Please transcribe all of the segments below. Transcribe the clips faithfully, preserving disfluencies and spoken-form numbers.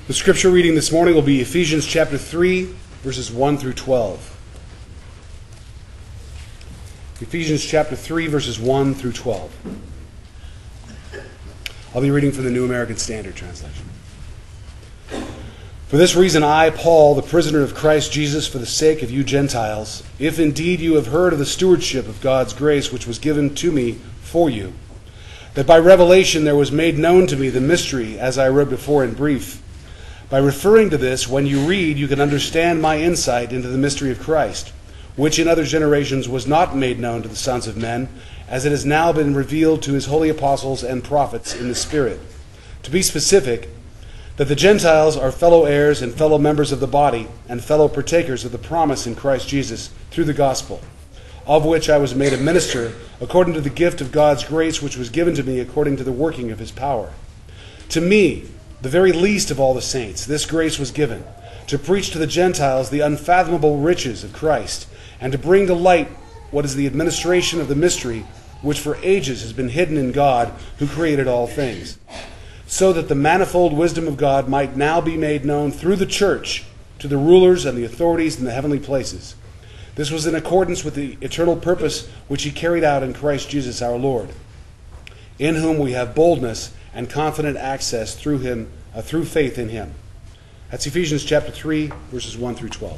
The scripture reading this morning will be Ephesians chapter three, verses one through twelve. Ephesians chapter three, verses one through twelve. I'll be reading from the New American Standard Translation. For this reason I, Paul, the prisoner of Christ Jesus, for the sake of you Gentiles, if indeed you have heard of the stewardship of God's grace which was given to me for you, that by revelation there was made known to me the mystery, as I wrote before in brief. By referring to this, when you read, you can understand my insight into the mystery of Christ, which in other generations was not made known to the sons of men, as it has now been revealed to his holy apostles and prophets in the Spirit. To be specific, that the Gentiles are fellow heirs and fellow members of the body, and fellow partakers of the promise in Christ Jesus through the gospel, of which I was made a minister according to the gift of God's grace which was given to me according to the working of his power. To me, the very least of all the saints, this grace was given, to preach to the Gentiles the unfathomable riches of Christ, and to bring to light what is the administration of the mystery which for ages has been hidden in God who created all things, so that the manifold wisdom of God might now be made known through the church to the rulers and the authorities in the heavenly places. This was in accordance with the eternal purpose which he carried out in Christ Jesus our Lord, in whom we have boldness and confident access through him, uh, through faith in him. That's Ephesians chapter three, verses one through twelve.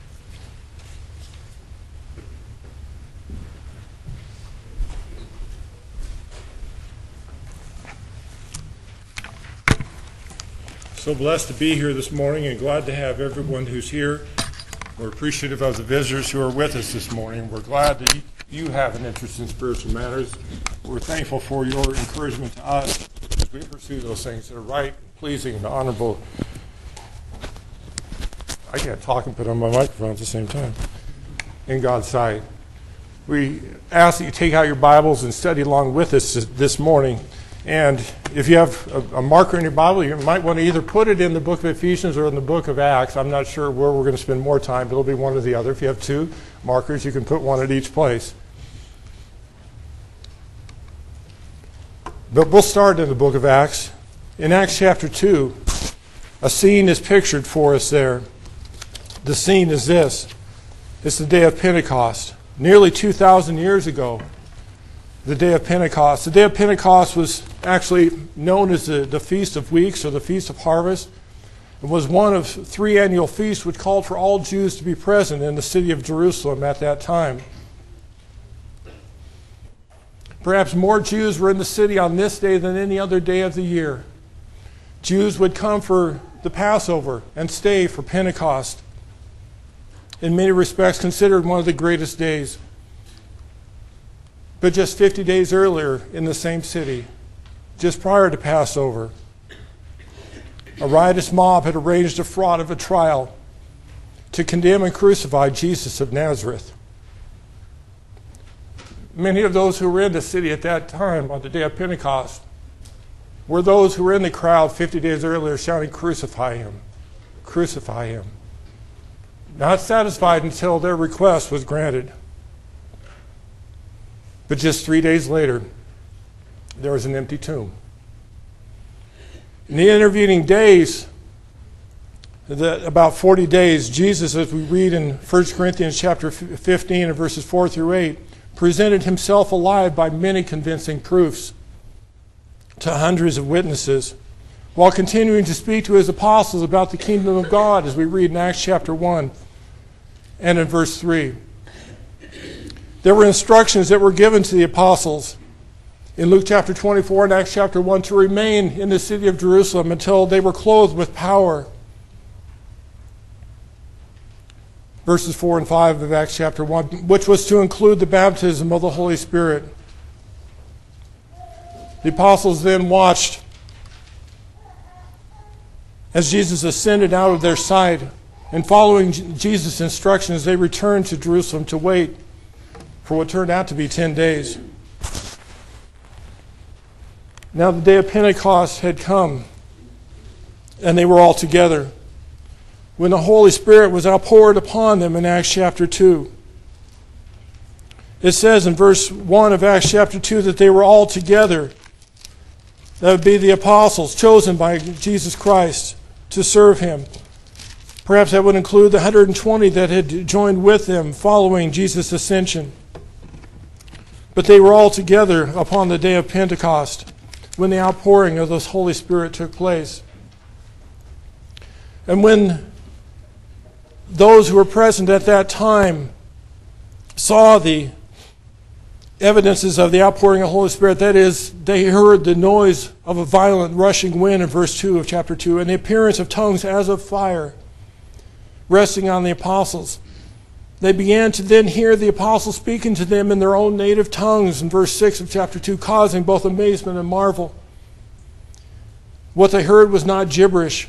So blessed to be here this morning and glad to have everyone who's here. We're appreciative of the visitors who are with us this morning. We're glad that you have an interest in spiritual matters. We're thankful for your encouragement to us as we pursue those things that are right, pleasing, and honorable. I can't talk and put on my microphone at the same time. In God's sight. We ask that you take out your Bibles and study along with us this morning. And if you have a, a marker in your Bible, you might want to either put it in the book of Ephesians or in the book of Acts. I'm not sure where we're going to spend more time, but it'll be one or the other. If you have two markers, you can put one at each place. But we'll start in the book of Acts. In Acts chapter two, a scene is pictured for us there. The scene is this. It's the day of Pentecost. Nearly two thousand years ago, the day of Pentecost. The day of Pentecost was actually known as the, the Feast of Weeks or the Feast of Harvest. It was one of three annual feasts which called for all Jews to be present in the city of Jerusalem at that time. Perhaps more Jews were in the city on this day than any other day of the year. Jews would come for the Passover and stay for Pentecost. In many respects considered one of the greatest days. But just fifty days earlier in the same city, just prior to Passover, a riotous mob had arranged a fraud of a trial to condemn and crucify Jesus of Nazareth. Many of those who were in the city at that time on the day of Pentecost were those who were in the crowd fifty days earlier shouting, "Crucify him, crucify him." Not satisfied until their request was granted. But just three days later, there was an empty tomb. In the intervening days, the, about forty days, Jesus, as we read in First Corinthians chapter fifteen and verses four through eight, presented himself alive by many convincing proofs to hundreds of witnesses, while continuing to speak to his apostles about the kingdom of God, as we read in Acts chapter one and in verse three. There were instructions that were given to the apostles in Luke chapter twenty-four and Acts chapter one to remain in the city of Jerusalem until they were clothed with power. Verses four and five of Acts chapter one, which was to include the baptism of the Holy Spirit. The apostles then watched as Jesus ascended out of their sight, and following Jesus' instructions, they returned to Jerusalem to wait for what turned out to be ten days. Now the day of Pentecost had come, and they were all together, when the Holy Spirit was outpoured upon them in Acts chapter two. It says in verse one of Acts chapter two that they were all together. That would be the apostles chosen by Jesus Christ to serve him. Perhaps that would include the one hundred twenty that had joined with them following Jesus' ascension. But they were all together upon the day of Pentecost when the outpouring of the Holy Spirit took place. And when those who were present at that time saw the evidences of the outpouring of the Holy Spirit, that is, they heard the noise of a violent rushing wind in verse two of chapter two, and the appearance of tongues as of fire resting on the apostles. They began to then hear the apostles speaking to them in their own native tongues in verse six of chapter two, causing both amazement and marvel. What they heard was not gibberish,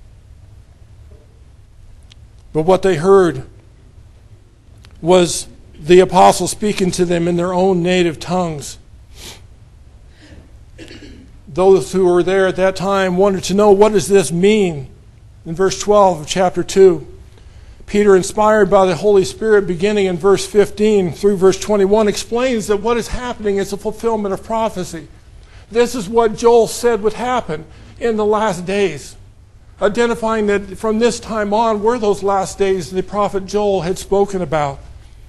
but what they heard was the apostles speaking to them in their own native tongues. Those who were there at that time wanted to know, what does this mean? In verse twelve of chapter two, Peter, inspired by the Holy Spirit, beginning in verse fifteen through verse twenty-one, explains that what is happening is a fulfillment of prophecy. This is what Joel said would happen in the last days, identifying that from this time on were those last days the prophet Joel had spoken about.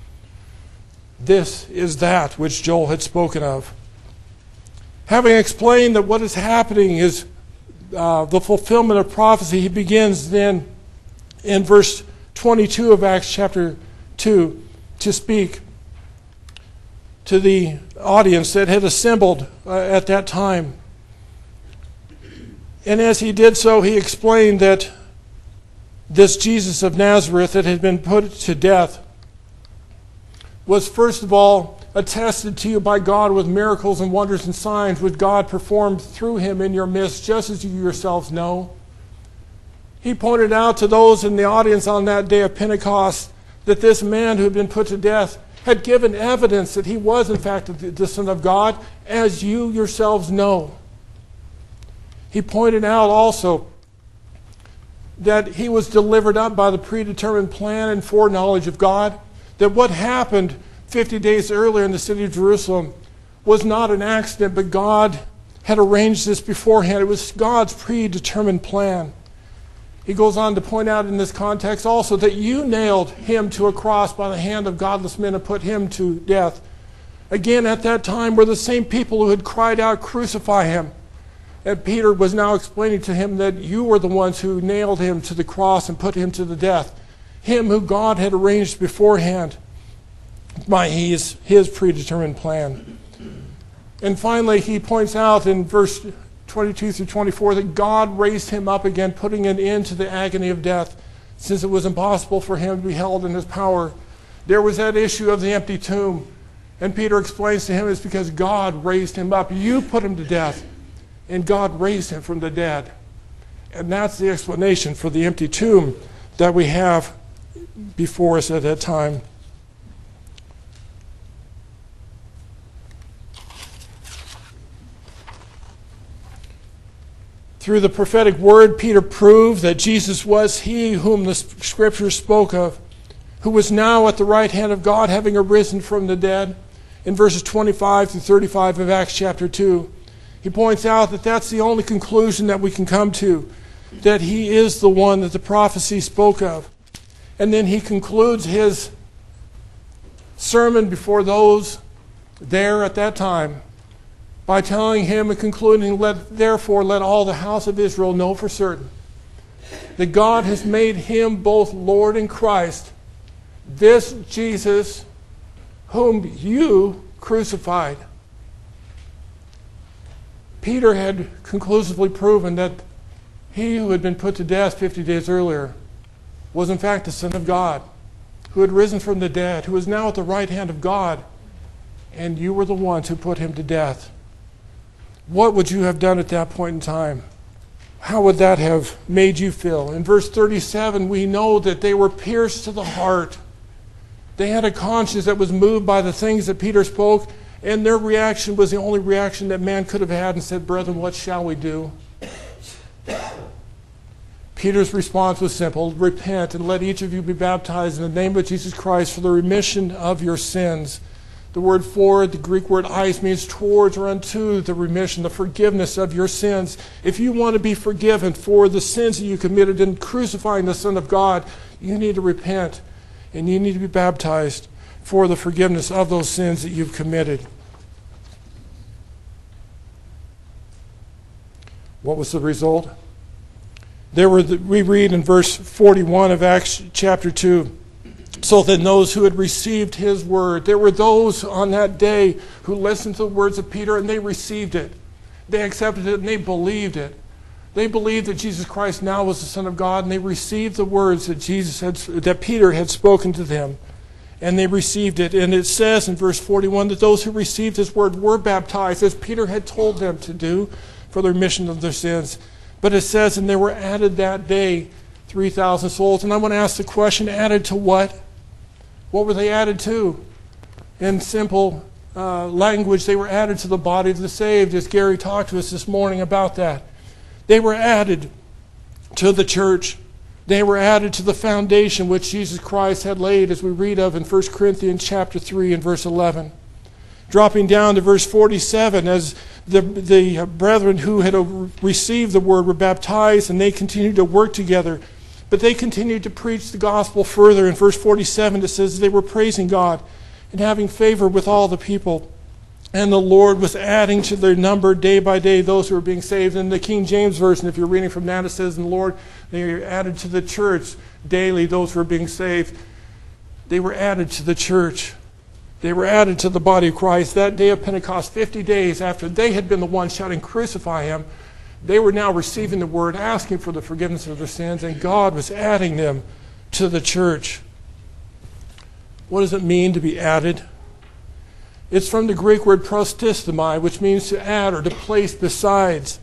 This is that which Joel had spoken of. Having explained that what is happening is uh, the fulfillment of prophecy, he begins then in verse twenty-two of Acts chapter two to speak to the audience that had assembled uh, at that time. And as he did so, he explained that this Jesus of Nazareth that had been put to death was first of all attested to you by God with miracles and wonders and signs which God performed through him in your midst, just as you yourselves know. He pointed out to those in the audience on that day of Pentecost that this man who had been put to death had given evidence that he was in fact the Son of God, as you yourselves know. He pointed out also that he was delivered up by the predetermined plan and foreknowledge of God, that what happened fifty days earlier in the city of Jerusalem was not an accident, but God had arranged this beforehand. It was God's predetermined plan. He goes on to point out in this context also that you nailed him to a cross by the hand of godless men and put him to death. Again, at that time were the same people who had cried out, "Crucify him." And Peter was now explaining to him that you were the ones who nailed him to the cross and put him to the death. Him who God had arranged beforehand by his, his predetermined plan. And finally, he points out in verse twenty-two through twenty-four that God raised him up again, putting an end to the agony of death, since it was impossible for him to be held in his power. There was that issue of the empty tomb. And Peter explains to him it's because God raised him up. You put him to death, and God raised him from the dead. And that's the explanation for the empty tomb that we have before us at that time. Through the prophetic word, Peter proved that Jesus was he whom the Scriptures spoke of, who was now at the right hand of God, having arisen from the dead. In verses twenty-five through thirty-five of Acts chapter two, he points out that that's the only conclusion that we can come to, that he is the one that the prophecy spoke of. And then he concludes his sermon before those there at that time by telling him and concluding, let, therefore let all the house of Israel know for certain that God has made him both Lord and Christ, this Jesus whom you crucified. Peter had conclusively proven that he who had been put to death fifty days earlier was in fact the Son of God, who had risen from the dead, who is now at the right hand of God, and you were the ones who put him to death. What would you have done at that point in time? How would that have made you feel? In verse thirty-seven, we know that they were pierced to the heart. They had a conscience that was moved by the things that Peter spoke, and their reaction was the only reaction that man could have had, and said, "Brethren, what shall we do?" Peter's response was simple: repent and let each of you be baptized in the name of Jesus Christ for the remission of your sins, The word for, the Greek word eis, means towards or unto the remission, the forgiveness of your sins. If you want to be forgiven for the sins that you committed in crucifying the Son of God, you need to repent and you need to be baptized for the forgiveness of those sins that you've committed. What was the result? There were the, we read in verse forty-one of Acts chapter two, so then those who had received his word, there were those on that day who listened to the words of Peter and they received it. They accepted it and they believed it. They believed that Jesus Christ now was the Son of God, and they received the words that Jesus had, that Peter had spoken to them. And they received it. And it says in verse forty-one that those who received his word were baptized, as Peter had told them to do, for the remission of their sins. But it says, and there were added that day three thousand souls. And I want to ask the question, added to what? What were they added to? In simple uh, language, they were added to the body of the saved, as Gary talked to us this morning about that. They were added to the church. They were added to the foundation which Jesus Christ had laid, as we read of in First Corinthians chapter three and verse eleven. Dropping down to verse forty-seven, as the, the brethren who had received the word were baptized, and they continued to work together. But they continued to preach the gospel further. In verse forty-seven, it says they were praising God and having favor with all the people. And the Lord was adding to their number day by day those who were being saved. In the King James Version, if you're reading from that, it says, and the Lord, they were added to the church daily, those who were being saved. They were added to the church. They were added to the body of Christ. That day of Pentecost, fifty days after they had been the ones shouting, crucify him, they were now receiving the word, asking for the forgiveness of their sins, and God was adding them to the church. What does it mean to be added? It's from the Greek word prostistomai, which means to add or to place besides.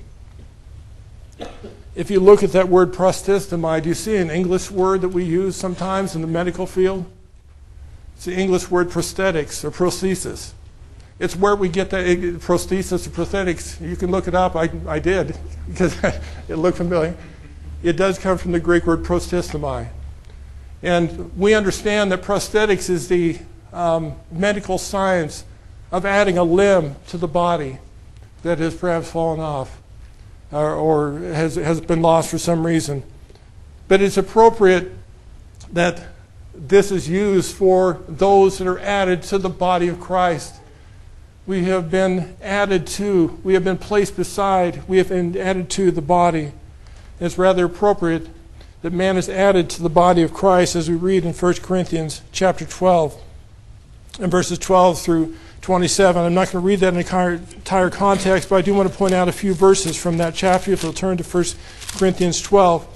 If you look at that word prostistomai, do you see an English word that we use sometimes in the medical field? It's the English word prosthetics or prosthesis. It's where we get the prosthesis or prosthetics. You can look it up. I, I did because it looked familiar. It does come from the Greek word prostistomai. And we understand that prosthetics is the um, medical science of adding a limb to the body that has perhaps fallen off or, or has, has been lost for some reason. But it's appropriate that this is used for those that are added to the body of Christ. We have been added to, we have been placed beside, we have been added to the body. It's rather appropriate that man is added to the body of Christ, as we read in First Corinthians chapter twelve, and verses twelve through twenty-seven. I'm not going to read that in the entire context, but I do want to point out a few verses from that chapter. If you'll turn to First Corinthians twelve.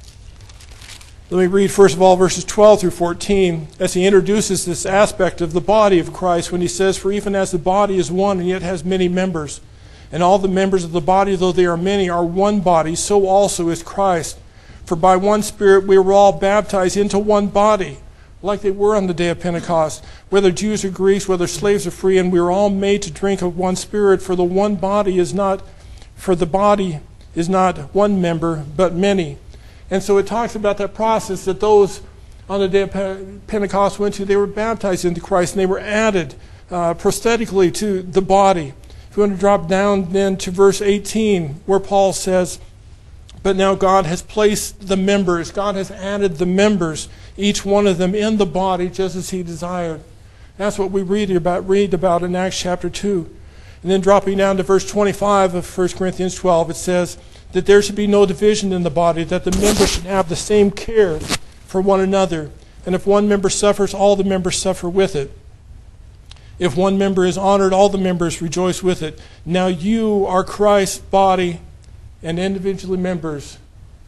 Let me read first of all verses twelve through fourteen as he introduces this aspect of the body of Christ when he says, for even as the body is one and yet has many members, and all the members of the body, though they are many, are one body, so also is Christ. For by one Spirit we were all baptized into one body, like they were on the day of Pentecost, whether Jews or Greeks, whether slaves or free, and we were all made to drink of one Spirit, for the one body is not, for the body is not one member, but many. And so it talks about that process that those on the day of Pentecost went to. They were baptized into Christ, and they were added uh, prosthetically to the body. If you want to drop down then to verse eighteen, where Paul says, but now God has placed the members, God has added the members, each one of them in the body just as he desired. That's what we read about, read about in Acts chapter two. And then dropping down to verse twenty-five of First Corinthians twelve, it says, that there should be no division in the body, that the members should have the same care for one another. And if one member suffers, all the members suffer with it. If one member is honored, all the members rejoice with it. Now you are Christ's body and individually members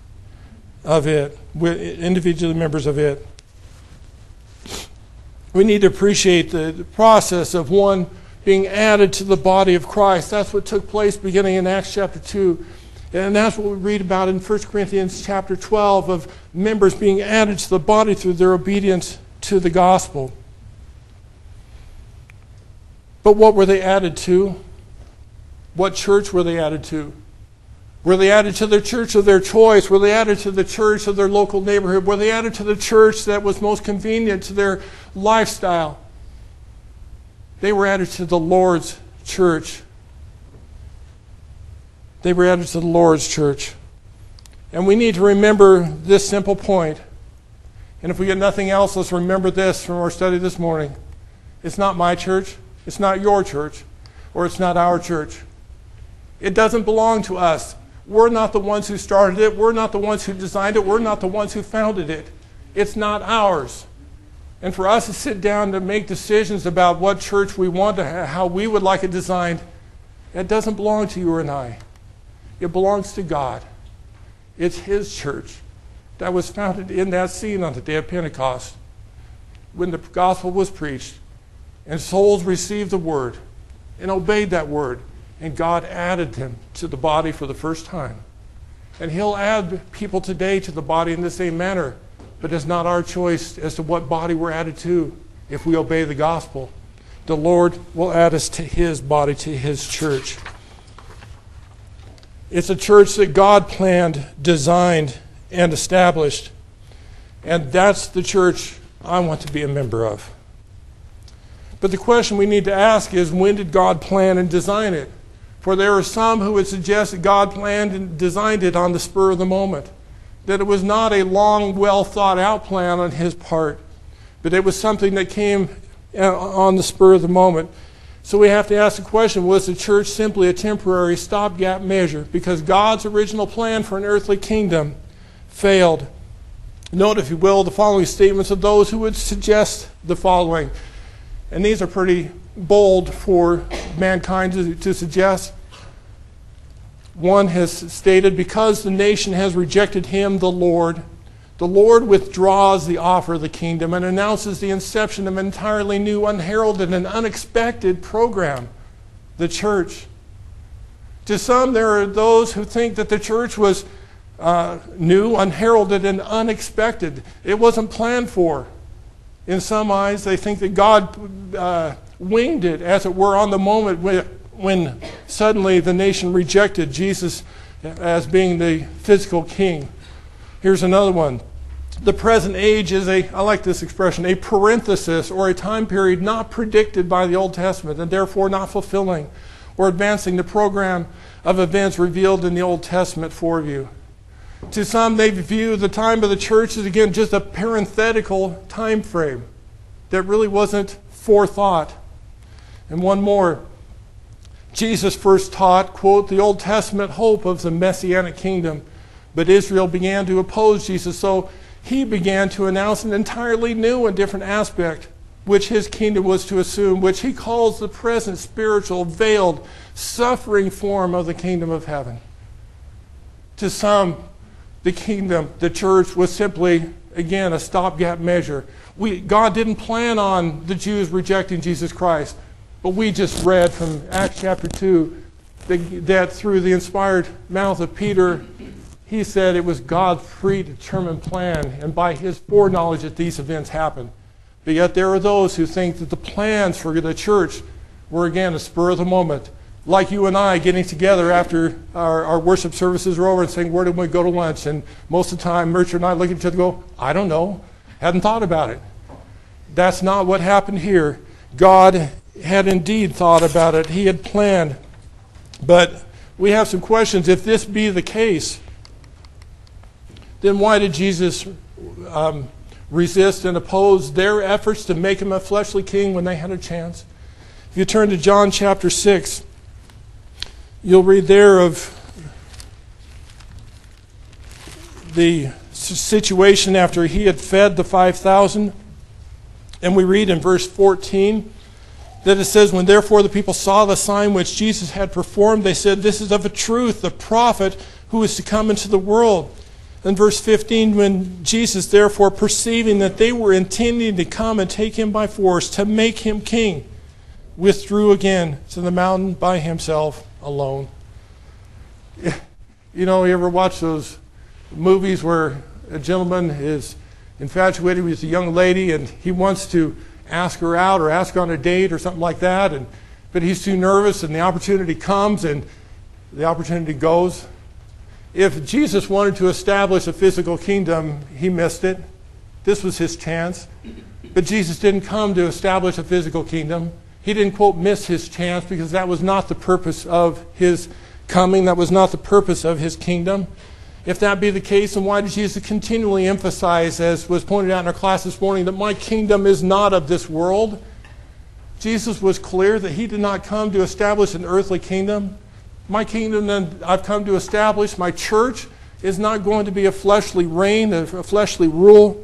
of it, individually members of it. We need to appreciate the, the process of one being added to the body of Christ. That's what took place beginning in Acts chapter two. And that's what we read about in First Corinthians chapter twelve, of members being added to the body through their obedience to the gospel. But what were they added to? What church were they added to? Were they added to the church of their choice? Were they added to the church of their local neighborhood? Were they added to the church that was most convenient to their lifestyle? They were added to the Lord's church. They were added to the Lord's church. And we need to remember this simple point. And if we get nothing else, let's remember this from our study this morning. It's not my church, it's not your church, or it's not our church. It doesn't belong to us. We're not the ones who started it. We're not the ones who designed it. We're not the ones who founded it. It's not ours. And for us to sit down to make decisions about what church we want to have, how we would like it designed, it doesn't belong to you and I. It belongs to God. It's His church that was founded in that scene on the day of Pentecost when the gospel was preached and souls received the word and obeyed that word, and God added them to the body for the first time. And He'll add people today to the body in the same manner, but it's not our choice as to what body we're added to if we obey the gospel. The Lord will add us to His body, to His church. It's a church that God planned, designed, and established. And that's the church I want to be a member of. But the question we need to ask is, when did God plan and design it? For there are some who would suggest that God planned and designed it on the spur of the moment. That it was not a long, well thought out plan on His part, but it was something that came on the spur of the moment. So we have to ask the question, was the church simply a temporary stopgap measure because God's original plan for an earthly kingdom failed? Note, if you will, the following statements of those who would suggest the following. And these are pretty bold for mankind to, to suggest. One has stated, because the nation has rejected Him, the Lord, the Lord withdraws the offer of the kingdom and announces the inception of an entirely new, unheralded, and unexpected program, the church. To some, there are those who think that the church was uh, new, unheralded, and unexpected. It wasn't planned for. In some eyes, they think that God uh, winged it, as it were, on the moment when, when suddenly the nation rejected Jesus as being the physical king. Here's another one. The present age is a, I like this expression, a parenthesis or a time period not predicted by the Old Testament and therefore not fulfilling or advancing the program of events revealed in the Old Testament for you. To some, they view the time of the church as, again, just a parenthetical time frame that really wasn't forethought. And one more. Jesus first taught, quote, the Old Testament hope of the Messianic kingdom. But Israel began to oppose Jesus, so He began to announce an entirely new and different aspect, which His kingdom was to assume, which He calls the present spiritual, veiled, suffering form of the kingdom of heaven. To some, the kingdom, the church, was simply, again, a stopgap measure. We, God didn't plan on the Jews rejecting Jesus Christ, but we just read from Acts chapter two that, that through the inspired mouth of Peter, he said it was God's predetermined plan, and by His foreknowledge that these events happened. But yet there are those who think that the plans for the church were, again, a spur of the moment. Like you and I getting together after our, our worship services are over and saying, where did we go to lunch? And most of the time, Merch and I look at each other and go, I don't know. Hadn't thought about it. That's not what happened here. God had indeed thought about it. He had planned. But we have some questions. If this be the case, then why did Jesus um, resist and oppose their efforts to make Him a fleshly king when they had a chance? If you turn to John chapter six, you'll read there of the situation after He had fed the five thousand. And we read in verse fourteen that it says, when therefore the people saw the sign which Jesus had performed, they said, this is of a truth the prophet who is to come into the world. In verse fifteen, when Jesus, therefore, perceiving that they were intending to come and take Him by force, to make Him king, withdrew again to the mountain by Himself alone. You know, you ever watch those movies where a gentleman is infatuated with a young lady and he wants to ask her out or ask her on a date or something like that, and but he's too nervous and the opportunity comes and the opportunity goes? If Jesus wanted to establish a physical kingdom, He missed it. This was His chance. But Jesus didn't come to establish a physical kingdom. He didn't, quote, miss his chance, because that was not the purpose of his coming. That was not the purpose of his kingdom. If that be the case, then why did Jesus continually emphasize, as was pointed out in our class this morning, that my kingdom is not of this world? Jesus was clear that he did not come to establish an earthly kingdom. My kingdom that I've come to establish, my church, is not going to be a fleshly reign, a fleshly rule.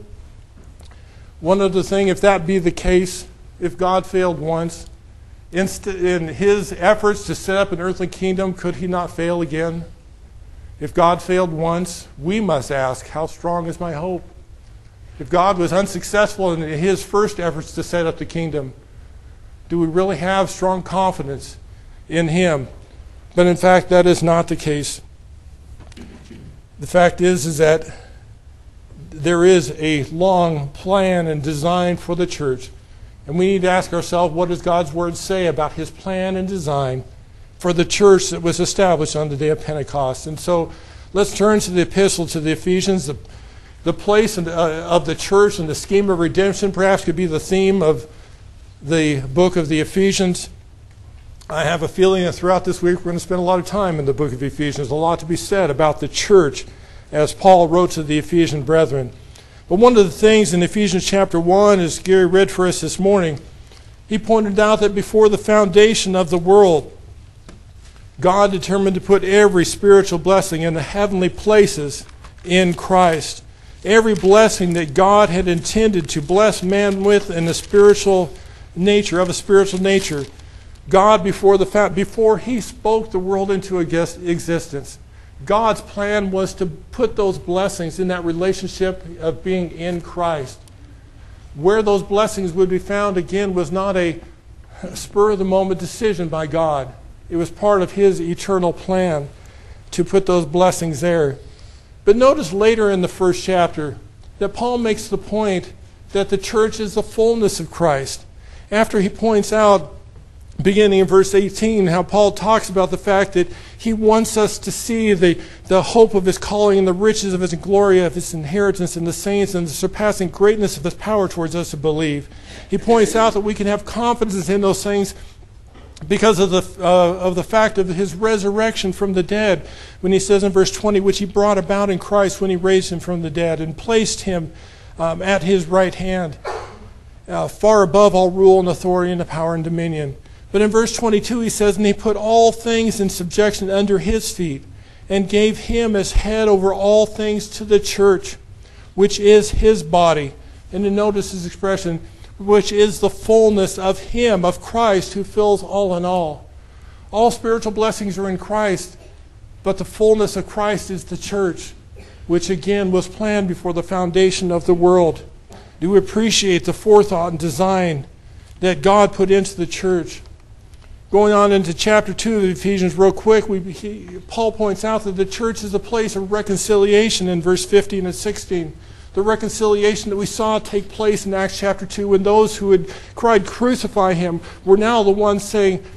One other thing, if that be the case, if God failed once, in his efforts to set up an earthly kingdom, could he not fail again? If God failed once, we must ask, how strong is my hope? If God was unsuccessful in his first efforts to set up the kingdom, do we really have strong confidence in him? But in fact, that is not the case. The fact is, is that there is a long plan and design for the church. And we need to ask ourselves, what does God's Word say about his plan and design for the church that was established on the day of Pentecost? And so let's turn to the epistle to the Ephesians. The, the place in the, uh, of the church and the scheme of redemption perhaps could be the theme of the book of the Ephesians. I have a feeling that throughout this week we're going to spend a lot of time in the book of Ephesians. A lot to be said about the church as Paul wrote to the Ephesian brethren. But one of the things in Ephesians chapter one, as Gary read for us this morning, he pointed out that before the foundation of the world, God determined to put every spiritual blessing in the heavenly places in Christ. Every blessing that God had intended to bless man with in the spiritual nature, of a spiritual nature, God, before the before he spoke the world into existence, God's plan was to put those blessings in that relationship of being in Christ. Where those blessings would be found, again, was not a spur-of-the-moment decision by God. It was part of his eternal plan to put those blessings there. But notice later in the first chapter that Paul makes the point that the church is the fullness of Christ. After he points out, beginning in verse eighteen, how Paul talks about the fact that he wants us to see the, the hope of his calling and the riches of his glory, of his inheritance in the saints, and the surpassing greatness of his power towards us who believe. He points out that we can have confidence in those things because of the, uh, of the fact of his resurrection from the dead. When he says in verse twenty, which he brought about in Christ when he raised him from the dead and placed him um, at his right hand, uh, far above all rule and authority and the power and dominion. But in verse twenty-two he says, and he put all things in subjection under his feet, and gave him as head over all things to the church, which is his body. And then notice his expression, which is the fullness of him, of Christ, who fills all in all. All spiritual blessings are in Christ, but the fullness of Christ is the church, which again was planned before the foundation of the world. Do we appreciate the forethought and design that God put into the church? Going on into chapter two of Ephesians real quick, we, he, Paul points out that the church is a place of reconciliation in verse fifteen and sixteen. The reconciliation that we saw take place in Acts chapter two when those who had cried, crucify him, were now the ones saying,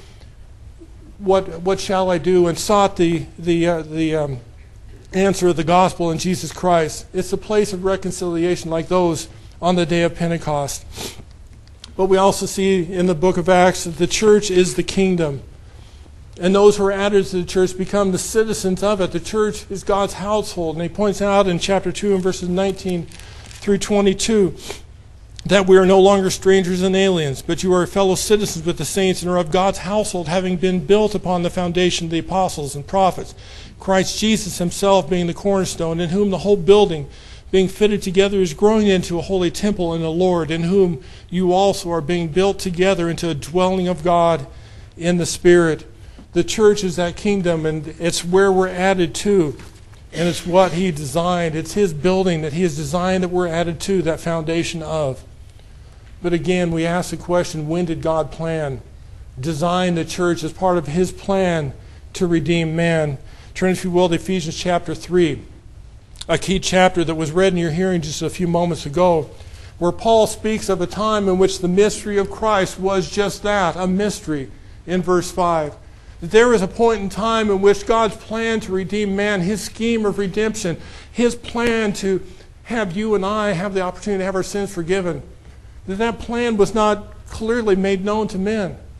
what what shall I do? And sought the, the, uh, the um, answer of the gospel in Jesus Christ. It's a place of reconciliation like those on the day of Pentecost. But we also see in the book of Acts that the church is the kingdom. And those who are added to the church become the citizens of it. The church is God's household. And he points out in chapter two and verses nineteen through twenty-two that we are no longer strangers and aliens, but you are fellow citizens with the saints and are of God's household, having been built upon the foundation of the apostles and prophets, Christ Jesus himself being the cornerstone, in whom the whole building, being fitted together, is growing into a holy temple in the Lord, in whom you also are being built together into a dwelling of God in the Spirit. The church is that kingdom, and it's where we're added to, and it's what he designed. It's his building that he has designed that we're added to, that foundation of. But again, we ask the question, when did God plan, design the church as part of his plan to redeem man? Turn, if you will, to Ephesians chapter three. A key chapter that was read in your hearing just a few moments ago, where Paul speaks of a time in which the mystery of Christ was just that, a mystery, in verse five. That there was a point in time in which God's plan to redeem man, his scheme of redemption, his plan to have you and I have the opportunity to have our sins forgiven, that that plan was not clearly made known to men.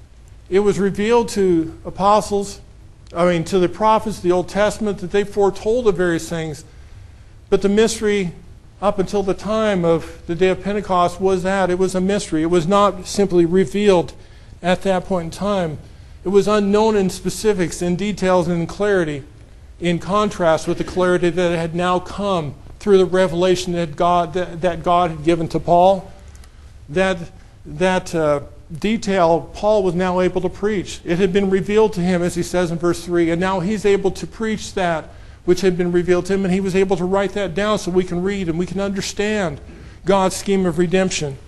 It was revealed to apostles, I mean to the prophets, the Old Testament, that they foretold of various things. But the mystery up until the time of the day of Pentecost was that. It was a mystery. It was not simply revealed at that point in time. It was unknown in specifics, in details, and in clarity, in contrast with the clarity that had now come through the revelation that God, that, that God had given to Paul. That, that uh, detail Paul was now able to preach. It had been revealed to him, as he says in verse three, and now he's able to preach that which had been revealed to him, and he was able to write that down so we can read and we can understand God's scheme of redemption.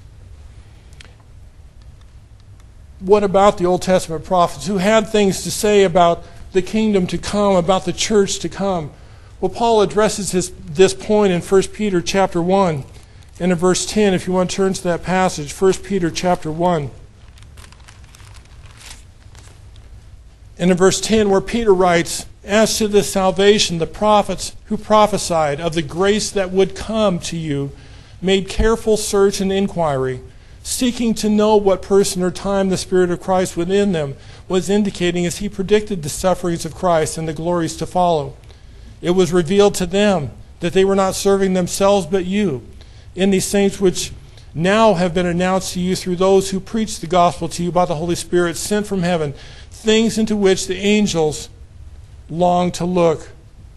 What about the Old Testament prophets who had things to say about the kingdom to come, about the church to come? Well, Paul addresses his, this point in First Peter chapter one and in verse ten, if you want to turn to that passage, First Peter chapter one. And in verse ten, where Peter writes, "As to this salvation, the prophets who prophesied of the grace that would come to you made careful search and inquiry, seeking to know what person or time the Spirit of Christ within them was indicating as he predicted the sufferings of Christ and the glories to follow. It was revealed to them that they were not serving themselves but you, in these things which now have been announced to you through those who preach the gospel to you by the Holy Spirit sent from heaven, things into which the angels long to look."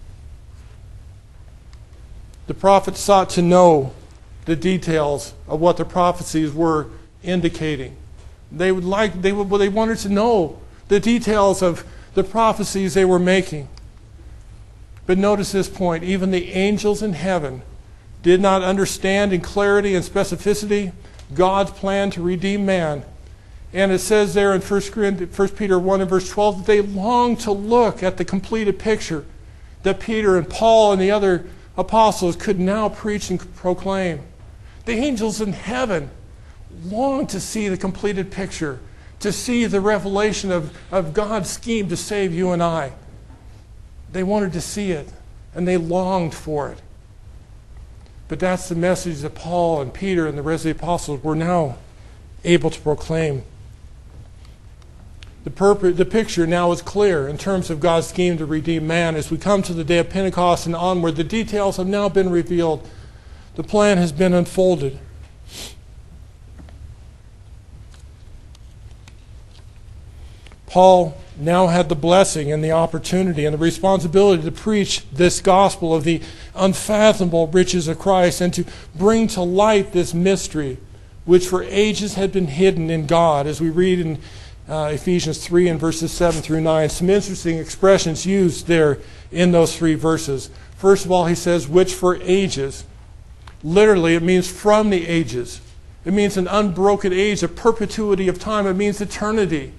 The prophets sought to know the details of what the prophecies were indicating. They would like they would, they wanted to know the details of the prophecies they were making. But notice this point, even the angels in heaven did not understand in clarity and specificity God's plan to redeem man. And it says there in First Peter one and verse twelve that they longed to look at the completed picture that Peter and Paul and the other apostles could now preach and proclaim. The angels in heaven longed to see the completed picture, to see the revelation of, of God's scheme to save you and I. They wanted to see it, and they longed for it. But that's the message that Paul and Peter and the rest of the apostles were now able to proclaim. The, purpose, the picture now is clear in terms of God's scheme to redeem man. As we come to the day of Pentecost and onward, the details have now been revealed. The plan has been unfolded. Paul now had the blessing and the opportunity and the responsibility to preach this gospel of the unfathomable riches of Christ and to bring to light this mystery which for ages had been hidden in God, as we read in uh, Ephesians three and verses seven through nine. Some interesting expressions used there in those three verses. First of all, he says, which for ages. Literally, it means from the ages. It means an unbroken age, a perpetuity of time. It means eternity.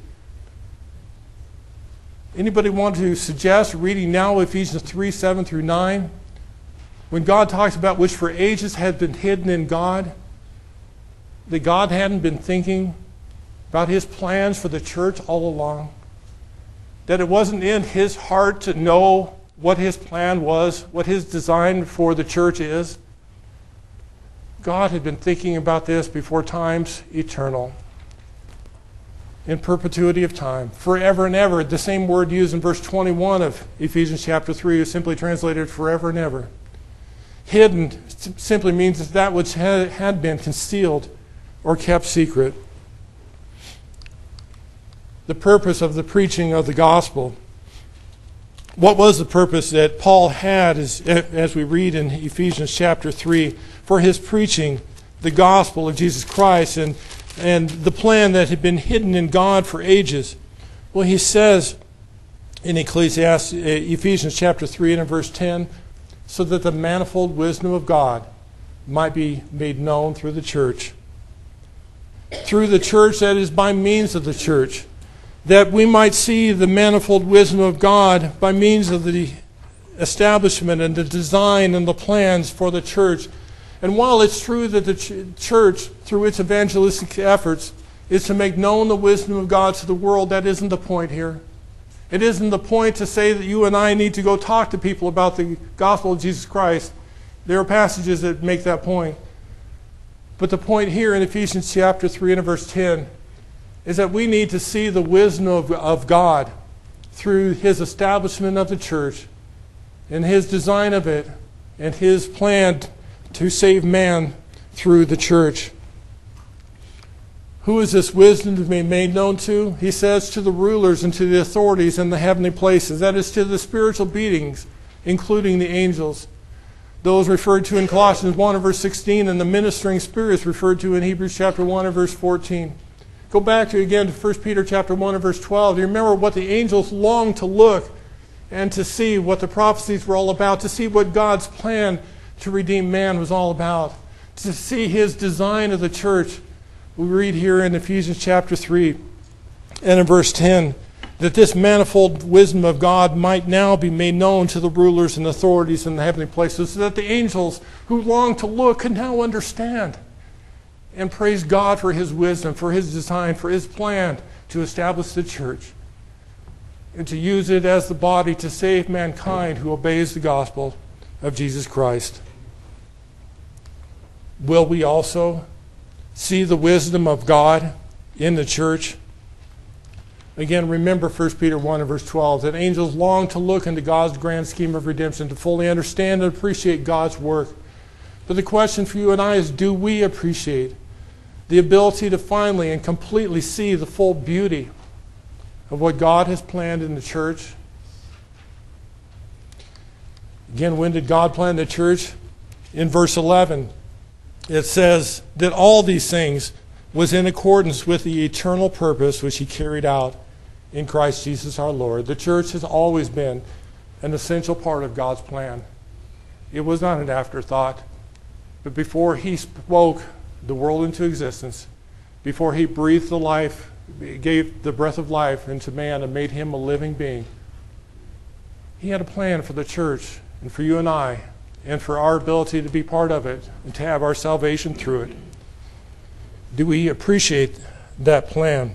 Anybody want to suggest reading now Ephesians three, seven through nine? When God talks about which for ages had been hidden in God, that God hadn't been thinking about His plans for the church all along? That it wasn't in His heart to know what His plan was, what His design for the church is? God had been thinking about this before time's eternal. In perpetuity of time, forever and ever. The same word used in verse twenty-one of Ephesians chapter three is simply translated forever and ever. Hidden simply means that that which had been concealed or kept secret. The purpose of the preaching of the gospel. What was the purpose that Paul had, as, as we read in Ephesians chapter three, for his preaching the gospel of Jesus Christ and and the plan that had been hidden in God for ages? Well, he says in Ecclesiastes, Ephesians chapter three and in verse ten, so that the manifold wisdom of God might be made known through the church. Through the church, that is, by means of the church. That we might see the manifold wisdom of God by means of the establishment and the design and the plans for the church. And while it's true that the ch- church, through its evangelistic efforts, is to make known the wisdom of God to the world, that isn't the point here. It isn't the point to say that you and I need to go talk to people about the gospel of Jesus Christ. There are passages that make that point. But the point here in Ephesians chapter three and verse ten is that we need to see the wisdom of, of God through His establishment of the church and His design of it and His plan to save man through the church. Who is this wisdom to be made known to? He says to the rulers and to the authorities in the heavenly places. That is to the spiritual beings, including the angels. Those referred to in Colossians one and verse sixteen, and the ministering spirits referred to in Hebrews chapter one and verse fourteen. Go back to again to First Peter chapter one and verse twelve. You remember what the angels longed to look and to see what the prophecies were all about, to see what God's plan to redeem man was all about, to see His design of the church. We read here in Ephesians chapter three and in verse ten that this manifold wisdom of God might now be made known to the rulers and authorities in the heavenly places, so that the angels who long to look can now understand and praise God for His wisdom, for His design, for His plan to establish the church and to use it as the body to save mankind who obeys the gospel of Jesus Christ. Will we also see the wisdom of God in the church? Again, remember First Peter one and verse twelve, that angels long to look into God's grand scheme of redemption, to fully understand and appreciate God's work. But the question for you and I is, do we appreciate the ability to finally and completely see the full beauty of what God has planned in the church? Again, when did God plan the church? In verse eleven, it says that all these things was in accordance with the eternal purpose which He carried out in Christ Jesus our Lord. The church has always been an essential part of God's plan. It was not an afterthought. But before He spoke the world into existence, before He breathed the life, gave the breath of life into man and made him a living being, He had a plan for the church and for you and I, and for our ability to be part of it and to have our salvation through it. Do we appreciate that plan?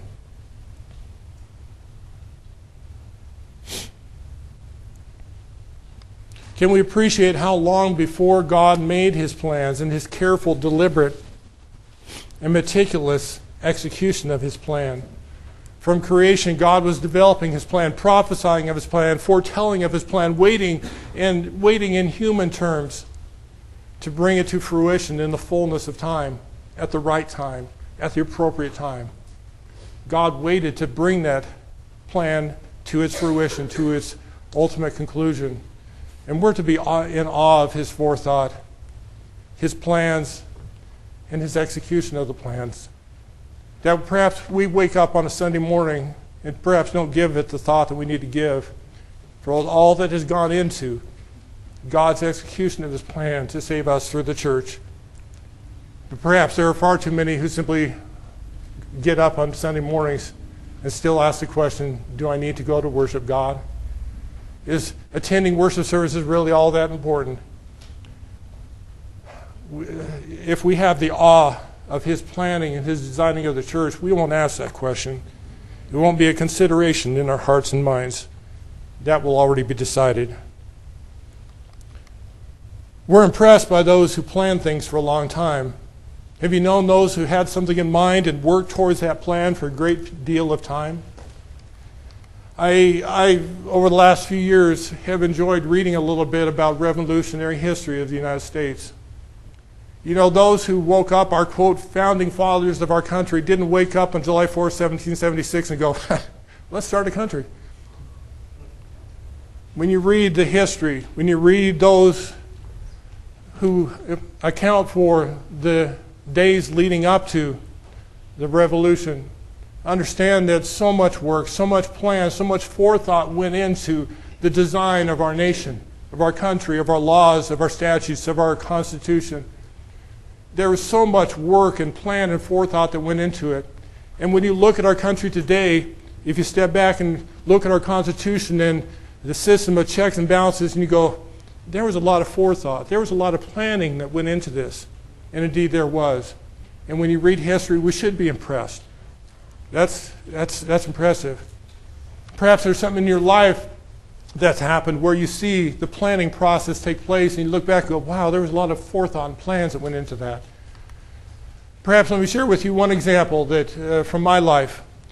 Can we appreciate how long before God made His plans and His careful, deliberate, and meticulous execution of His plan? From creation, God was developing His plan, prophesying of His plan, foretelling of His plan, waiting and waiting in human terms to bring it to fruition in the fullness of time, at the right time, at the appropriate time. God waited to bring that plan to its fruition, to its ultimate conclusion. And we're to be in awe of His forethought, His plans, and His execution of the plans. That perhaps we wake up on a Sunday morning and perhaps don't give it the thought that we need to give for all, all that has gone into God's execution of His plan to save us through the church. But perhaps there are far too many who simply get up on Sunday mornings and still ask the question, do I need to go to worship God? Is attending worship services really all that important? If we have the awe of His planning and His designing of the church, we won't ask that question. It won't be a consideration in our hearts and minds. That will already be decided. We're impressed by those who plan things for a long time. Have you known those who had something in mind and worked towards that plan for a great deal of time? I, I, over the last few years, have enjoyed reading a little bit about revolutionary history of the United States. You know, those who woke up, our, quote, founding fathers of our country, didn't wake up on July fourth, seventeen seventy-six and go, let's start a country. When you read the history, when you read those who account for the days leading up to the revolution, understand that so much work, so much plan, so much forethought went into the design of our nation, of our country, of our laws, of our statutes, of our Constitution. There was so much work and plan and forethought that went into it. And when you look at our country today, if you step back and look at our Constitution and the system of checks and balances, and you go, there was a lot of forethought. There was a lot of planning that went into this. And indeed there was. And when you read history, we should be impressed. That's, that's, that's impressive. Perhaps there's something in your life that's happened where you see the planning process take place and you look back and go, wow, there was a lot of forethought and plans that went into that. Perhaps let me share with you one example that uh, from my life.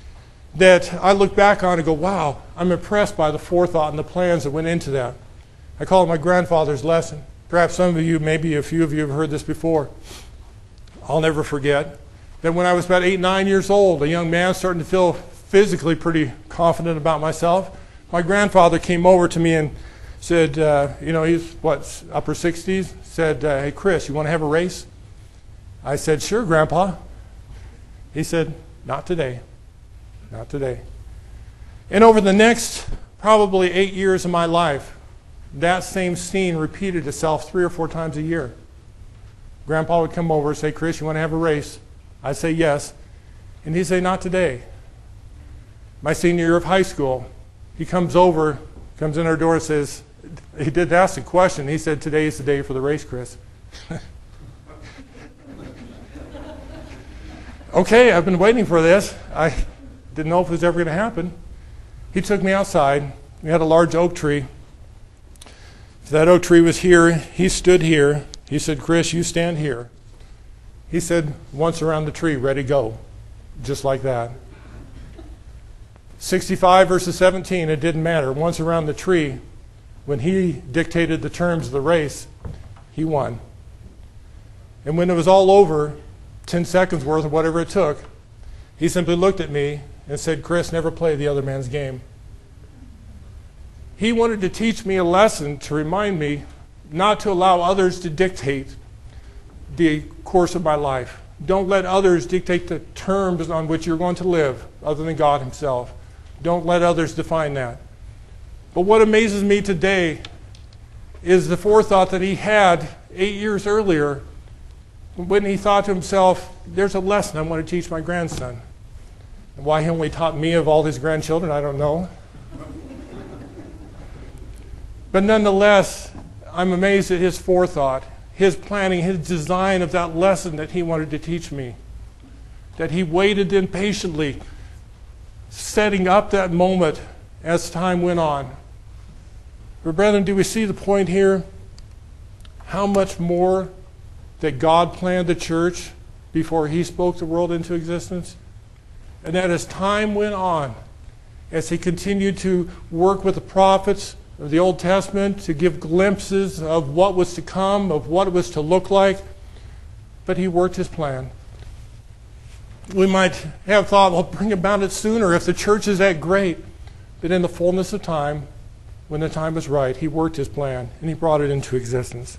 that I look back on and go, wow, I'm impressed by the forethought and the plans that went into that. I call it my grandfather's lesson. Perhaps some of you, maybe a few of you have heard this before. I'll never forget that when I was about eight, nine years old, a young man starting to feel physically pretty confident about myself, my grandfather came over to me and said, uh, you know, he's, what, upper sixties, said, uh, hey, Chris, you want to have a race? I said, sure, Grandpa. He said, not today. Not today. And over the next probably eight years of my life, that same scene repeated itself three or four times a year. Grandpa would come over and say, Chris, you want to have a race? I'd say yes. And he'd say, not today. My senior year of high school, he comes over, comes in our door and says, he did ask a question. He said, today is the day for the race, Chris. Okay, I've been waiting for this. I didn't know if it was ever going to happen. He took me outside. We had a large oak tree. If that oak tree was here, he stood here. He said, Chris, you stand here. He said, once around the tree, ready, go. Just like that. sixty-five versus seventeen, it didn't matter. Once around the tree, when he dictated the terms of the race, he won. And when it was all over, ten seconds worth of whatever it took, he simply looked at me and said, Chris, never play the other man's game. He wanted to teach me a lesson to remind me not to allow others to dictate the course of my life. Don't let others dictate the terms on which you're going to live other than God himself. Don't let others define that. But what amazes me today is the forethought that he had eight years earlier when he thought to himself, there's a lesson I want to teach my grandson. And why he only taught me of all his grandchildren, I don't know. But nonetheless, I'm amazed at his forethought, his planning, his design of that lesson that he wanted to teach me. That he waited impatiently, setting up that moment as time went on. But brethren, do we see the point here? How much more that God planned the church before he spoke the world into existence? And that as time went on, as he continued to work with the prophets of the Old Testament to give glimpses of what was to come, of what it was to look like, but he worked his plan. We might have thought, well, bring about it sooner if the church is that great. But in the fullness of time, when the time was right, he worked his plan and he brought it into existence.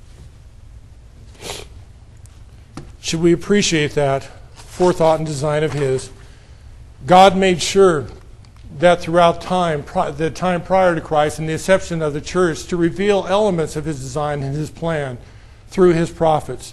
Should we appreciate that forethought and design of his? God made sure that throughout time, the time prior to Christ and the inception of the church, to reveal elements of his design and his plan through his prophets.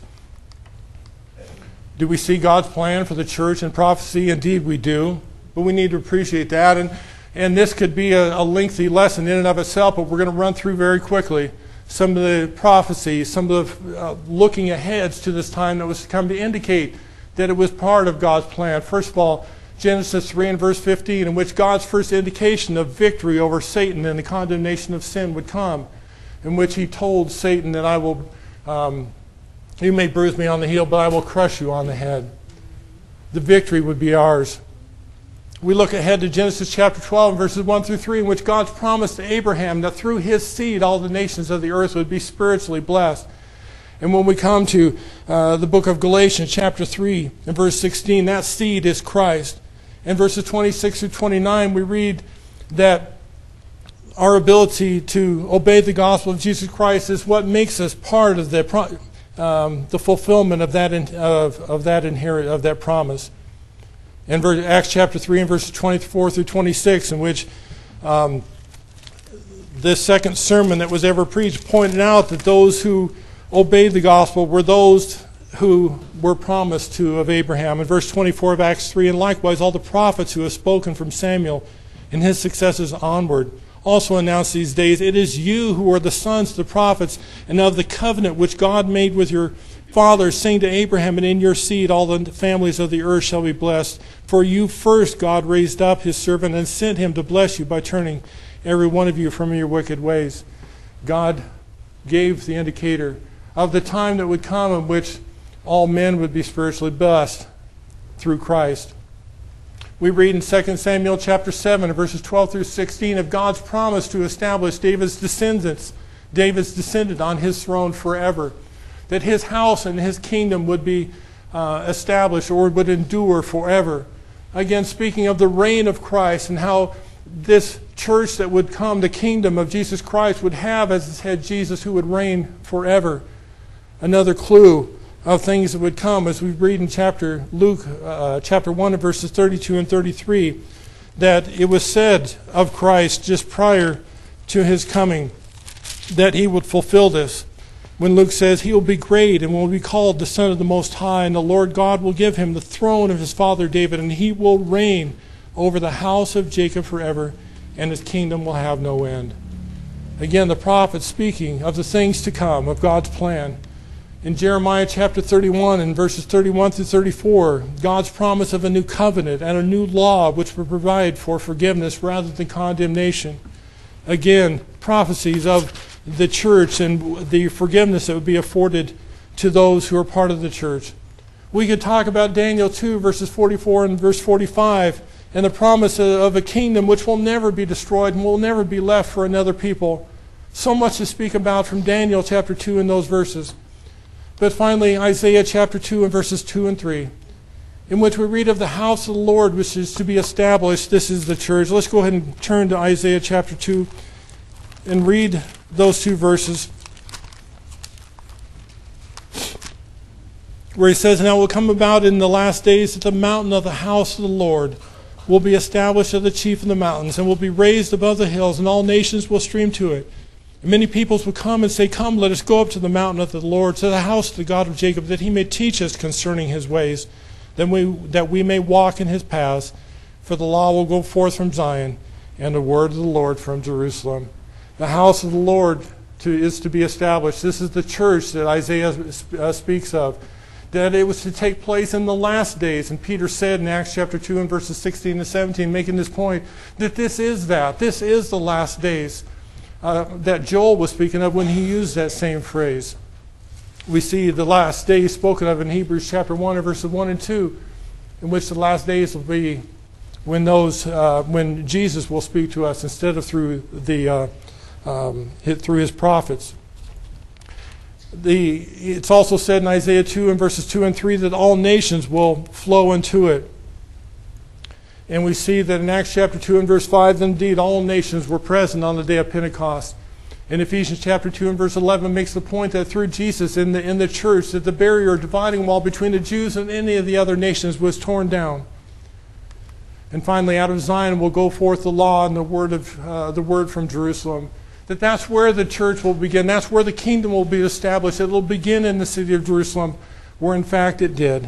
Do we see God's plan for the church in prophecy? Indeed we do. But we need to appreciate that. And, and this could be a, a lengthy lesson in and of itself, but we're going to run through very quickly some of the prophecies, some of the uh, looking aheads to this time that was to come to indicate that it was part of God's plan. First of all, Genesis three and verse fifteen, in which God's first indication of victory over Satan and the condemnation of sin would come, in which he told Satan that I will, um, you may bruise me on the heel, but I will crush you on the head. The victory would be ours. We look ahead to Genesis chapter twelve, verses one through three, in which God's promised to Abraham that through his seed all the nations of the earth would be spiritually blessed. And when we come to uh, the book of Galatians chapter three and verse sixteen, that seed is Christ. In verses twenty-six through twenty-nine, we read that our ability to obey the gospel of Jesus Christ is what makes us part of the um, the fulfillment of that in, of, of that inherit of that promise. In verse, Acts chapter three and verses twenty-four through twenty-six, in which um, this second sermon that was ever preached pointed out that those who obeyed the gospel were those who were promised to of Abraham. In verse twenty-four of Acts three, and likewise all the prophets who have spoken from Samuel and his successors onward also announce these days, it is you who are the sons of the prophets and of the covenant which God made with your fathers, saying to Abraham, and in your seed all the families of the earth shall be blessed. For you first God raised up his servant and sent him to bless you by turning every one of you from your wicked ways. God gave the indicator of the time that would come in which all men would be spiritually blessed through Christ. We read in Second Samuel chapter seven, verses twelve through sixteen, of God's promise to establish David's descendants, David's descendant on his throne forever. That his house and his kingdom would be uh, established or would endure forever. Again, speaking of the reign of Christ and how this church that would come, the kingdom of Jesus Christ, would have as its head Jesus, who would reign forever. Another clue of things that would come, as we read in chapter Luke uh, chapter one, verses thirty-two and thirty-three, that it was said of Christ just prior to his coming that he would fulfill this. When Luke says, he will be great and will be called the Son of the Most High, and the Lord God will give him the throne of his father David, and he will reign over the house of Jacob forever, and his kingdom will have no end. Again, the prophet speaking of the things to come, of God's plan. In Jeremiah chapter thirty-one and verses thirty-one through thirty-four, God's promise of a new covenant and a new law which will provide for forgiveness rather than condemnation. Again, prophecies of the church and the forgiveness that would be afforded to those who are part of the church. We could talk about Daniel two, verses forty-four and verse forty-five, and the promise of a kingdom which will never be destroyed and will never be left for another people. So much to speak about from Daniel chapter two in those verses. But finally, Isaiah chapter two and verses two and three, in which we read of the house of the Lord which is to be established. This is the church. Let's go ahead and turn to Isaiah chapter two and read those two verses, where he says, "Now it will come about in the last days that the mountain of the house of the Lord will be established as the chief of the mountains, and will be raised above the hills, and all nations will stream to it. And many peoples will come and say, Come, let us go up to the mountain of the Lord, to the house of the God of Jacob, that he may teach us concerning his ways, that we, that we may walk in his paths. For the law will go forth from Zion, and the word of the Lord from Jerusalem." The house of the Lord to, is to be established. This is the church that Isaiah uh, speaks of. That it was to take place in the last days. And Peter said in Acts chapter two and verses sixteen and seventeen, making this point, that this is that. This is the last days uh, that Joel was speaking of when he used that same phrase. We see the last days spoken of in Hebrews chapter one and verses one and two, in which the last days will be when those uh, when Jesus will speak to us instead of through the uh, um, through his prophets. The, it's also said in Isaiah two and verses two and three that all nations will flow into it. And we see that in Acts chapter two and verse five, indeed all nations were present on the day of Pentecost. In Ephesians chapter two and verse eleven makes the point that through Jesus in the, in the church, that the barrier dividing wall between the Jews and any of the other nations was torn down. And finally, out of Zion will go forth the law and the word of uh, the word from Jerusalem. That that's where the church will begin. That's where the kingdom will be established. It will begin in the city of Jerusalem, where in fact it did.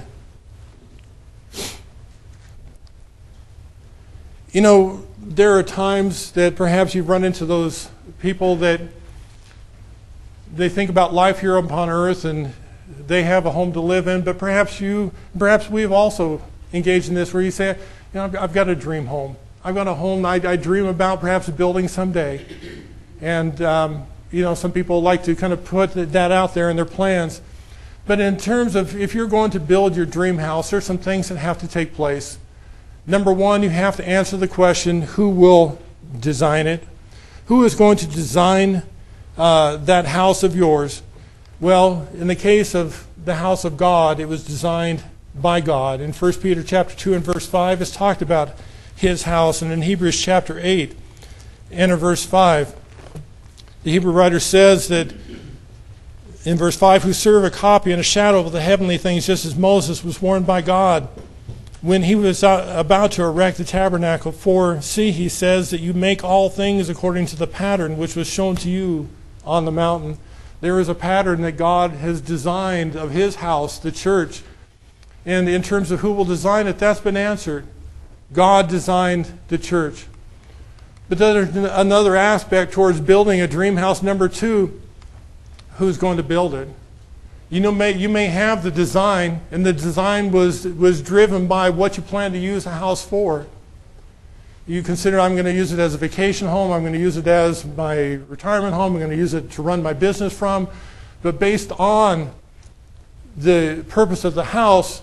You know, there are times that perhaps you've run into those people that they think about life here upon earth and they have a home to live in, but perhaps you, perhaps we've also engaged in this where you say, you know, I've, I've got a dream home. I've got a home I, I dream about perhaps building someday. And, um, you know, some people like to kind of put that out there in their plans. But in terms of if you're going to build your dream house, there's some things that have to take place. Number one, you have to answer the question, who will design it? Who is going to design uh, that house of yours? Well, in the case of the house of God, it was designed by God. In First Peter chapter two and verse five, it's talked about his house. And in Hebrews chapter eight and in verse five, the Hebrew writer says that in verse five, who serve a copy and a shadow of the heavenly things, just as Moses was warned by God when he was about to erect the tabernacle. For, see, he says, that you make all things according to the pattern which was shown to you on the mountain. There is a pattern that God has designed of his house, the church. And in terms of who will design it, that's been answered. God designed the church. But then there's another aspect towards building a dream house. Number two, who's going to build it? You know, may, you may have the design, and the design was, was driven by what you plan to use a house for. You consider, I'm going to use it as a vacation home, I'm going to use it as my retirement home, I'm going to use it to run my business from. But based on the purpose of the house,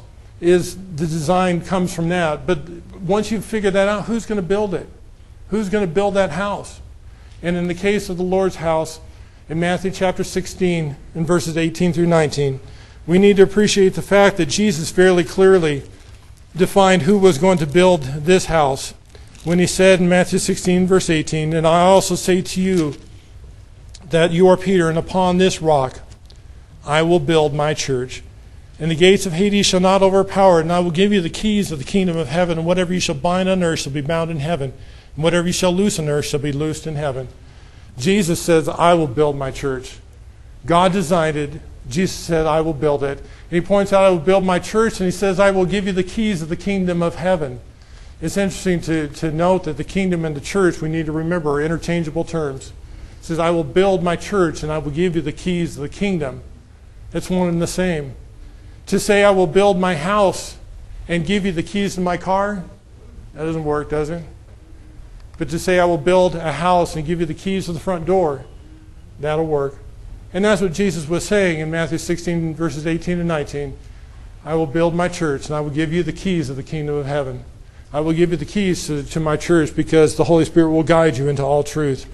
is the design comes from that. But once you figure that out, who's going to build it? Who's going to build that house? And in the case of the Lord's house, in Matthew chapter sixteen, in verses eighteen through nineteen, we need to appreciate the fact that Jesus fairly clearly defined who was going to build this house when he said in Matthew sixteen, verse eighteen, "And I also say to you that you are Peter, and upon this rock I will build my church. And the gates of Hades shall not overpower it, and I will give you the keys of the kingdom of heaven, and whatever you shall bind on earth shall be bound in heaven, and whatever you shall loose on earth shall be loosed in heaven." Jesus says, I will build my church. God designed it. Jesus said, I will build it. And he points out, I will build my church, and he says, I will give you the keys of the kingdom of heaven. It's interesting to, to note that the kingdom and the church, we need to remember, are interchangeable terms. It says, I will build my church, and I will give you the keys of the kingdom. It's one and the same. To say, I will build my house and give you the keys to my car, that doesn't work, does it? But to say, I will build a house and give you the keys to the front door, that'll work. And that's what Jesus was saying in Matthew sixteen, verses eighteen and nineteen. I will build my church, and I will give you the keys of the kingdom of heaven. I will give you the keys to, to my church, because the Holy Spirit will guide you into all truth.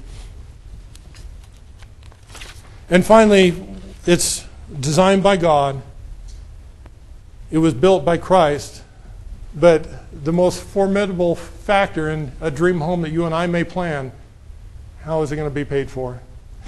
And finally, it's designed by God. It was built by Christ. But the most formidable factor in a dream home that you and I may plan, how is it going to be paid for?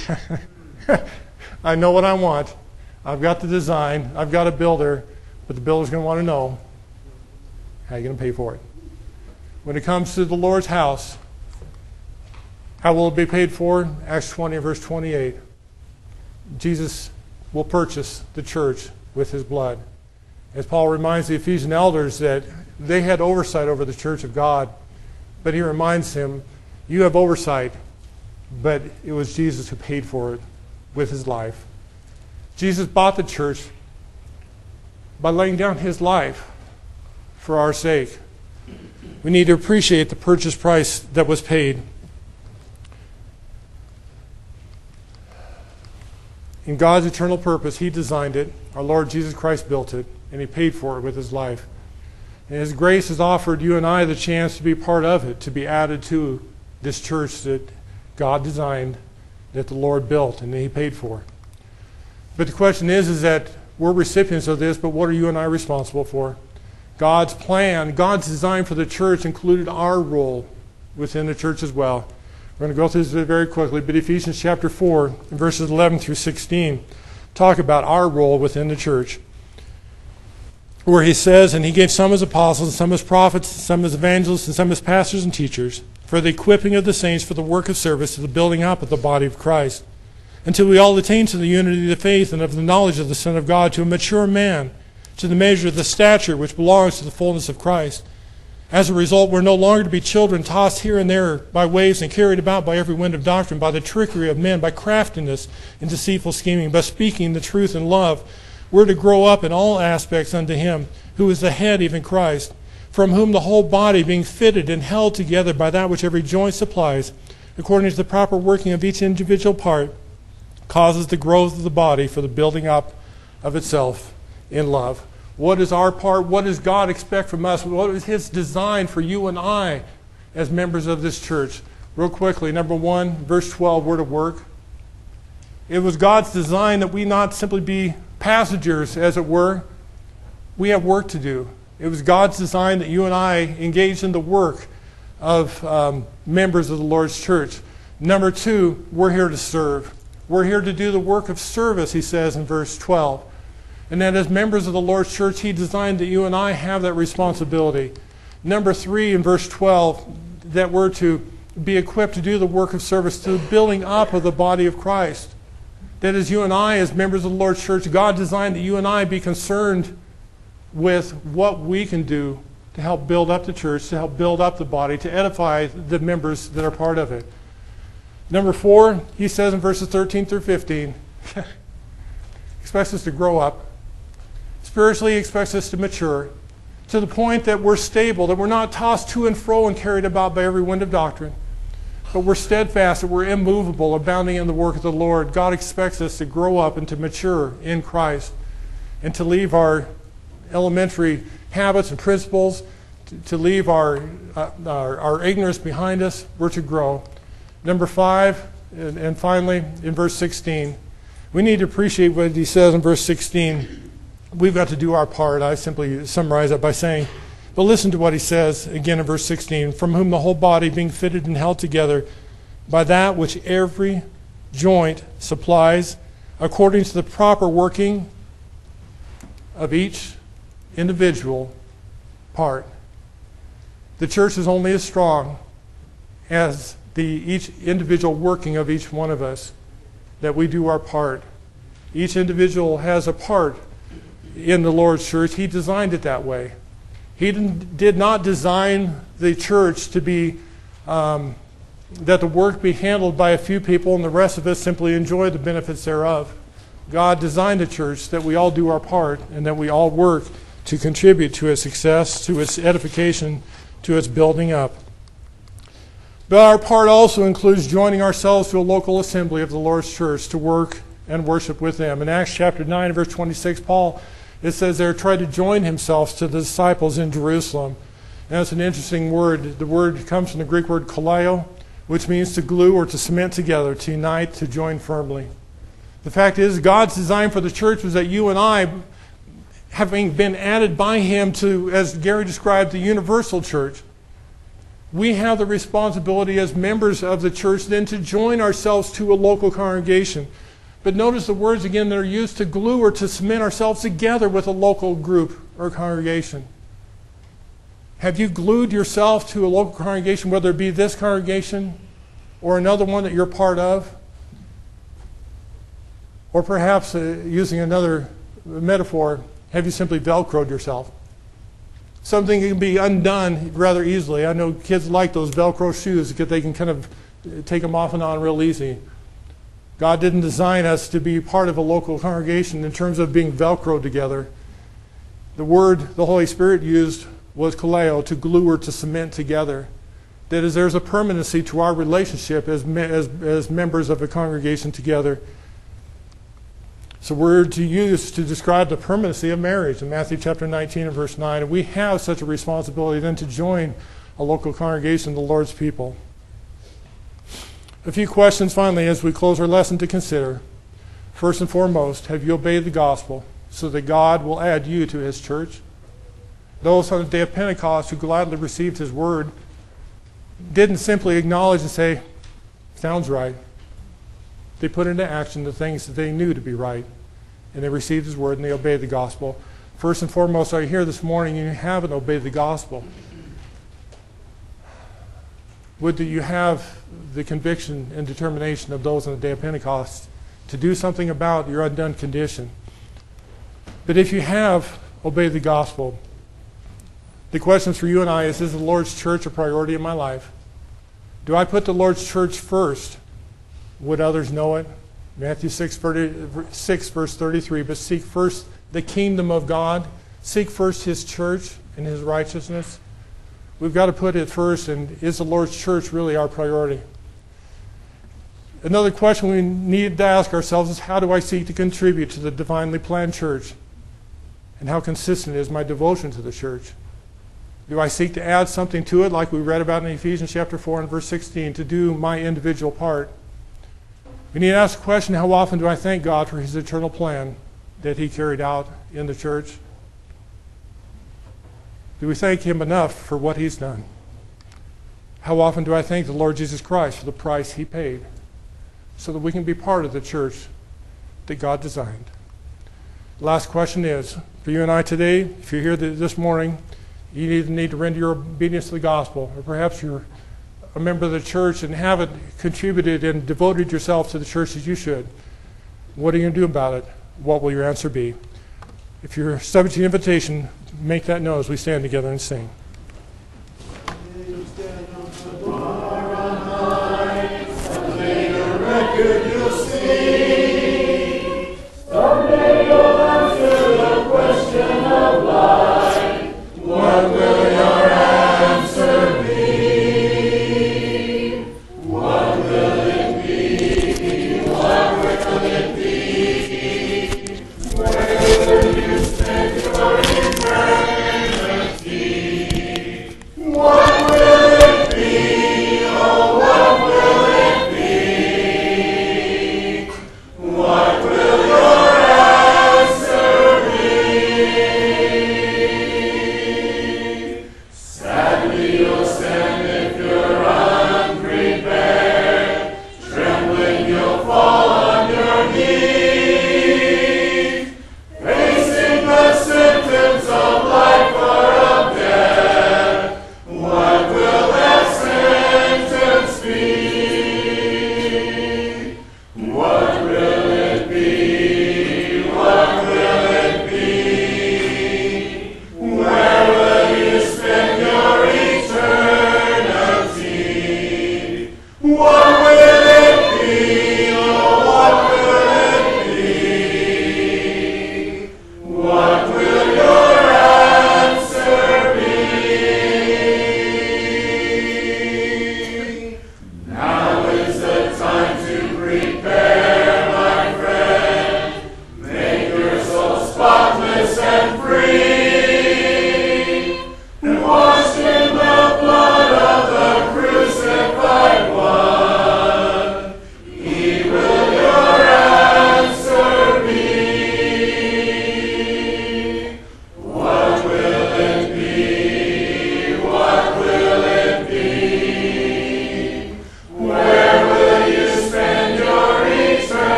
I know what I want. I've got the design. I've got a builder. But the builder's going to want to know, how are you going to pay for it? When it comes to the Lord's house, how will it be paid for? Acts twenty, verse twenty-eight. Jesus will purchase the church with his blood. As Paul reminds the Ephesian elders that they had oversight over the church of God, but he reminds him, you have oversight, but it was Jesus who paid for it with his life. Jesus bought the church by laying down his life for our sake. We need to appreciate the purchase price that was paid. In God's eternal purpose, he designed it. Our Lord Jesus Christ built it, and he paid for it with his life. And his grace has offered you and I the chance to be part of it, to be added to this church that God designed, that the Lord built, and that he paid for. But the question is, is that we're recipients of this, but what are you and I responsible for? God's plan, God's design for the church included our role within the church as well. We're going to go through this very quickly, but Ephesians chapter four, verses eleven through sixteen, talk about our role within the church, where he says, and he gave some as apostles, and some as prophets, and some as evangelists, and some as pastors and teachers, for the equipping of the saints for the work of service, to the building up of the body of Christ, until we all attain to the unity of the faith and of the knowledge of the Son of God, to a mature man, to the measure of the stature which belongs to the fullness of Christ. As a result, we're no longer to be children tossed here and there by waves and carried about by every wind of doctrine, by the trickery of men, by craftiness and deceitful scheming, by speaking the truth in love. We're to grow up in all aspects unto him, who is the head, even Christ, from whom the whole body, being fitted and held together by that which every joint supplies, according to the proper working of each individual part, causes the growth of the body for the building up of itself in love. What is our part? What does God expect from us? What is his design for you and I as members of this church? Real quickly, number one, verse twelve, we're to work. It was God's design that we not simply be passengers, as it were. We have work to do. It was God's design that you and I engage in the work of um, members of the Lord's church. Number two, we're here to serve. We're here to do the work of service, he says in verse twelve. And that as members of the Lord's church, he designed that you and I have that responsibility. Number three, in verse twelve, that we're to be equipped to do the work of service, to the building up of the body of Christ. That as you and I, as members of the Lord's church, God designed that you and I be concerned with what we can do to help build up the church, to help build up the body, to edify the members that are part of it. Number four, he says in verses thirteen through fifteen, expects us to grow up. Spiritually, he expects us to mature to the point that we're stable, that we're not tossed to and fro and carried about by every wind of doctrine, but we're steadfast, that we're immovable, abounding in the work of the Lord. God expects us to grow up and to mature in Christ and to leave our elementary habits and principles, to, to leave our, uh, our, our ignorance behind us. We're to grow. Number five, and, and finally, in verse sixteen, we need to appreciate what he says in verse sixteen. We've got to do our part. I simply summarize that by saying, but listen to what he says again in verse sixteen, from whom the whole body being fitted and held together by that which every joint supplies, according to the proper working of each individual part. The church is only as strong as the each individual working of each one of us, that we do our part. Each individual has a part in the Lord's church. He designed it that way. He didn't, did not design the church to be, um, that the work be handled by a few people and the rest of us simply enjoy the benefits thereof. God designed the church that we all do our part and that we all work to contribute to its success, to its edification, to its building up. But our part also includes joining ourselves to a local assembly of the Lord's church to work and worship with them. In Acts chapter nine, verse twenty-six, Paul, it says there, tried to join himself to the disciples in Jerusalem. And that's an interesting word. The word comes from the Greek word kaleo, which means to glue or to cement together, to unite, to join firmly. The fact is, God's design for the church was that you and I, having been added by him to, as Gary described, the universal church, we have the responsibility as members of the church then to join ourselves to a local congregation. But notice the words again that are used, to glue or to cement ourselves together with a local group or congregation. Have you glued yourself to a local congregation, whether it be this congregation or another one that you're part of? Or perhaps, uh, using another metaphor, have you simply Velcroed yourself? Something can be undone rather easily. I know kids like those Velcro shoes because they can kind of take them off and on real easy. God didn't design us to be part of a local congregation in terms of being Velcroed together. The word the Holy Spirit used was kaleo, to glue or to cement together. That is, there's a permanency to our relationship as, me, as, as members of a congregation together. It's a word to use to describe the permanency of marriage in Matthew chapter nineteen and verse nine. And we have such a responsibility then to join a local congregation, the Lord's people. A few questions finally as we close our lesson to consider. First and foremost, have you obeyed the gospel so that God will add you to his church? Those on the day of Pentecost who gladly received his word didn't simply acknowledge and say, sounds right. They put into action the things that they knew to be right. And they received his word and they obeyed the gospel. First and foremost, are you here this morning and you haven't obeyed the gospel? Would that you have the conviction and determination of those on the day of Pentecost to do something about your undone condition. But if you have obeyed the gospel, the question for you and I is, is the Lord's church a priority in my life? Do I put the Lord's church first? Would others know it? Matthew six, verse thirty-three, but seek first the kingdom of God. Seek first his church and his righteousness. We've got to put it first, and is the Lord's church really our priority? Another question we need to ask ourselves is, how do I seek to contribute to the divinely planned church? And how consistent is my devotion to the church? Do I seek to add something to it, like we read about in Ephesians chapter four and verse sixteen, to do my individual part? We need to ask the question, how often do I thank God for his eternal plan that he carried out in the church? Do we thank him enough for what he's done? How often do I thank the Lord Jesus Christ for the price he paid so that we can be part of the church that God designed? The last question is, for you and I today, if you're here this morning, you either need to render your obedience to the gospel, or perhaps you're a member of the church and haven't contributed and devoted yourself to the church as you should. What are you going to do about it? What will your answer be? If you're subject to the invitation, make that known as we stand together and sing. Where will you spend your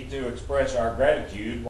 to express our gratitude